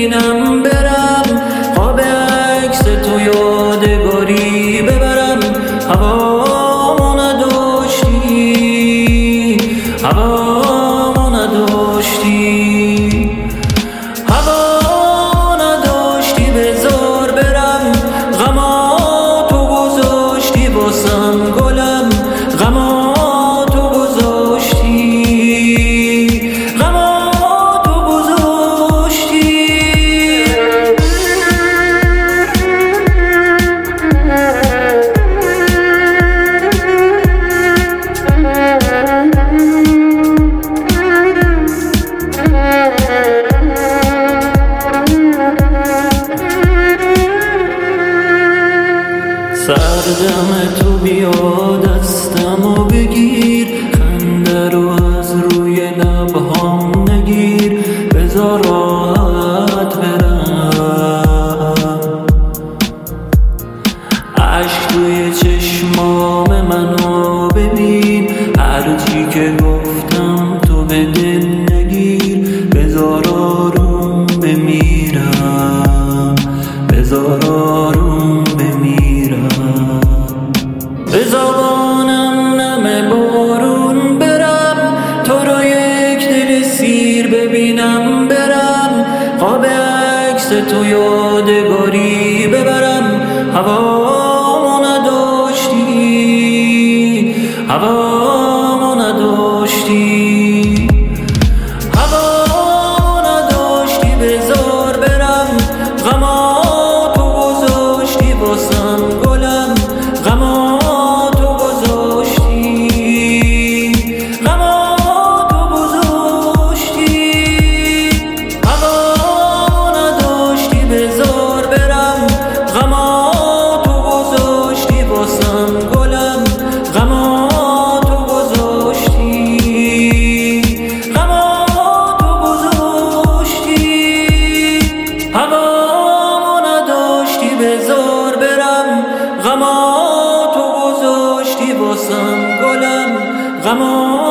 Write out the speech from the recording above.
ببینم برم، خواب عکس تو یادگاری ببرم. هوامو نداشتی، هوامو نداشتی، هوا نداشتی بذار برم. غما تو گذاشتی واسم گلم، غما تو گذاشتی، غما تو گذاشتی. سردم تو بیا دستمو بگیر، خنده رو از روی لبهام نگیر، بذار راحت برم. عشق توی چشمام منو ببین، هرچی که گفتم تو به دل نگیر. بذار آروم بمیرم، بذار آروم بمیرم. به زبانم نم بارون برم، تو رو یک دل سیر ببینم برم. خواب عکس تو یادگاری ببرم. هوامو نداشتی، هوامو نداشتی، هوامو نداشتی بذار برم. غما تو گذاشتی واسم گلم، غما تو گذاشتی، غما تو گذاشتی. هوامو نداشتی بذار برم، غما تو گذاشتی واسم گلم، غما تو گذاشتی، غما تو گذاشتی. هوامو نداشتی بذار برم، غما تو گذاشتی واسم گلم، غما